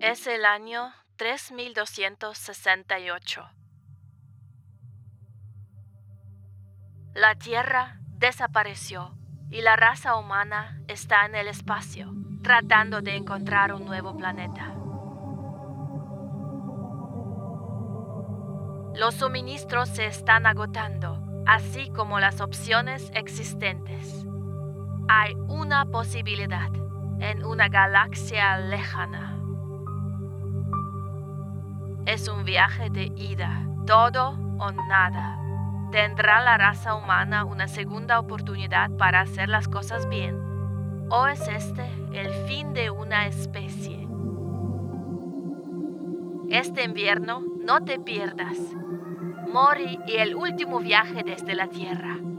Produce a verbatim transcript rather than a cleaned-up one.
Es el año tres mil doscientos sesenta y ocho. La Tierra desapareció y la raza humana está en el espacio, tratando de encontrar un nuevo planeta. Los suministros se están agotando, así como las opciones existentes. Hay una posibilidad en una galaxia lejana. Es un viaje de ida, todo o nada. ¿Tendrá la raza humana una segunda oportunidad para hacer las cosas bien? ¿O es este el fin de una especie? Este invierno no te pierdas Mori y el último viaje desde la Tierra.